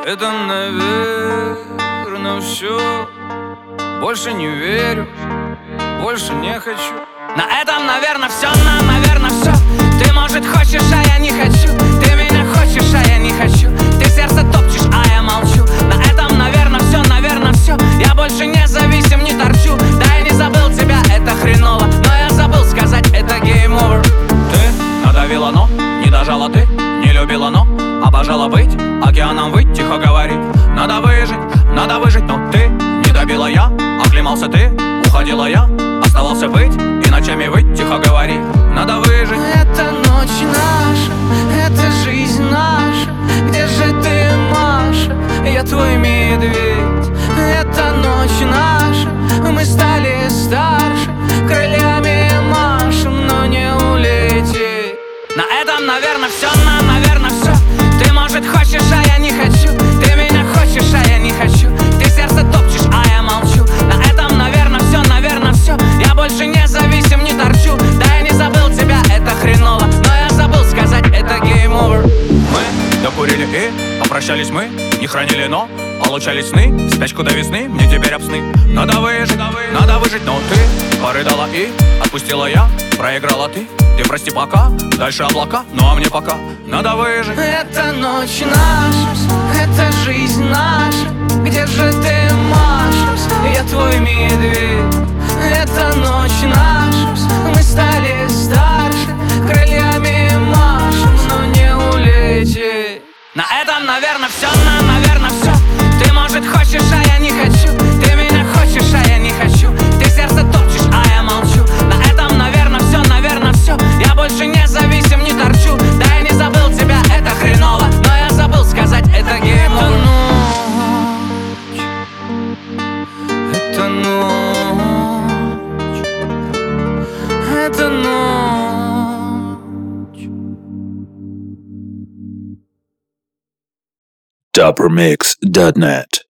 Это, наверное, все. Больше не верю, больше не хочу. На этом, наверное, все, наверное, все. Ты, может, хочешь, а я не хочу. Ты меня хочешь, а я не хочу. Ты сердце топчешь, а я молчу. На этом, наверное, все. Я больше не зависим, не торчу. Да, я не забыл тебя, это хреново. Но я забыл сказать, это game over. Ты надавила, но не дожала. Ты не любила, но обожала быть океаном выть, тихо говорить. Надо выжить, но ты не добила. Я оклемался, ты уходила. Я оставался быть и ночами выть, тихо говори. Надо выжить. Это ночь наша, это жизнь наша. Где же ты, Маша? Я твой медведь. Это ночь наша, мы стали старше. Крыльями машем, но не улететь. На этом, наверное, все, наверное, все. Ты, может, хочешь, а я не хочу. Ты меня хочешь, а я не хочу. Ты сердце топчешь, а я молчу. На этом, наверное, все. Я больше не зависим, не торчу. Да, я не забыл тебя, это хреново. Но я забыл сказать, это game over. Мы докурили и попрощались мы. Не хранили, но получали сны. В спячку до весны, мне теперь об сны. Надо выжить, но ты порыдала и отпустила я. Проиграла ты прости пока. Дальше облака, ну а мне пока надо выжить. Это ночь наша, это жизнь наша. Где же ты, Маша? Я твой медведь. Это ночь наша, мы стали старше. Крыльями машем, но не улететь. На этом, наверное, все, наверное, все. Ты, может, хочешь, а я не хочу. Ты меня хочешь, а я не хочу. Ты сердце топчешь, а я молчу. На этом, наверное, все. Я больше не зависим, не торчу. Да, я не забыл тебя, это хреново. Но я забыл сказать, это game over. Это ночь. Это ночь. Dubbermix.net